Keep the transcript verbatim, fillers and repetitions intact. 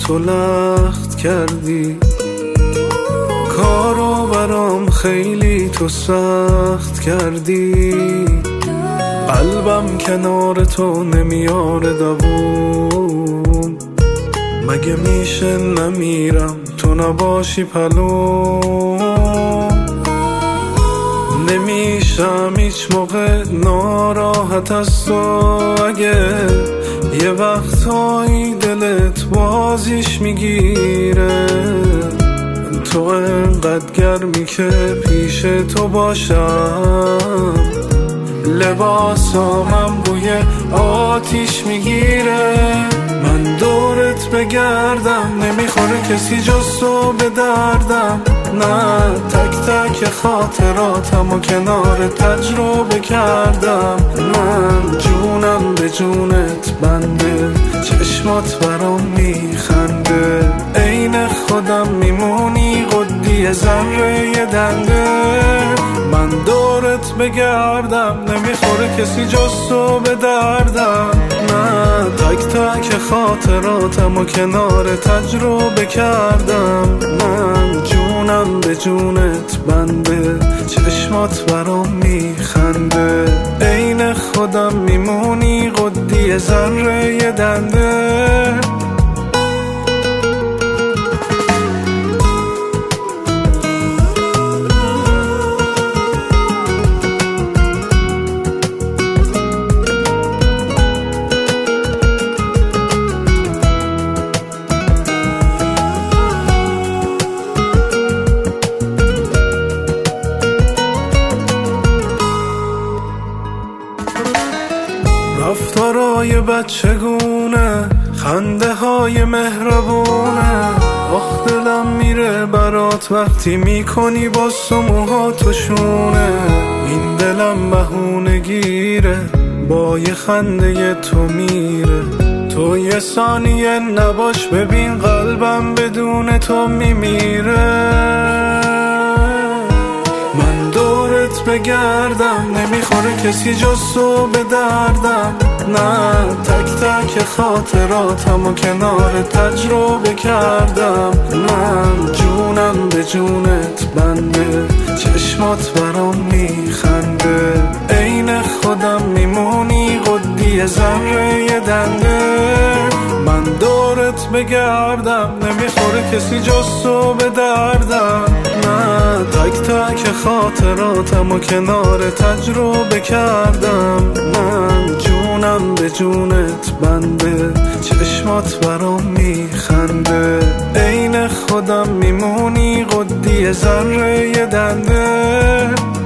تو لخت کردی، کارو برام خیلی تو سخت کردی. قلبم کنار تو نمیاره دووم، مگه میشه نمیرم تو نباشی پلو. نمیشم هیچ موقع ناراحت از تو، اگه یه وقتایی دلت بازیش میگیره. تو انقدر گرمی که پیش تو باشم، لباسامم بوی آتیش میگیره. من دورت بگردم نمیخوره کسی جز تو به دردم، نه تک تک خاطراتم و کنار تجربه کردم. من جونم به جونت بنده، چشمات برام میخنده، عین خودم میمونی قدی ذره دنده. من دورت بگردم نمیخوره کسی جز تو به دردم، نه تک تک خاطراتم و کنار تجربه کردم. من جونم به جونت بنده، چشمات برام میخنده، عین خودم میمونی قدی ذره دنده. رفتارای بچگونه، خنده های مهربونه، آخ دلم میره برات وقتی میکنی با موهاتو شونه. این دلم بهونه گیره با یه خنده تو میره، تو یه ثانیه نباش ببین قلبم بدون تو میمیره. من دورت بگردم نمیخوره کسی جز تو به دردم، نه تک تک خاطراتم و کنار تجربه کردم. من جونم به جونت بنده، چشمات برام میخنده، عین خودم میمونی قدی ذره دنده. من دورت بگردم نمیخوره کسی جز تو به دردم، نه تک تک خاطراتم و کنار تجربه کردم. من جونم به جونت بنده، چشمات برام میخنده، عین خودم میمونی قدی ذره دنده.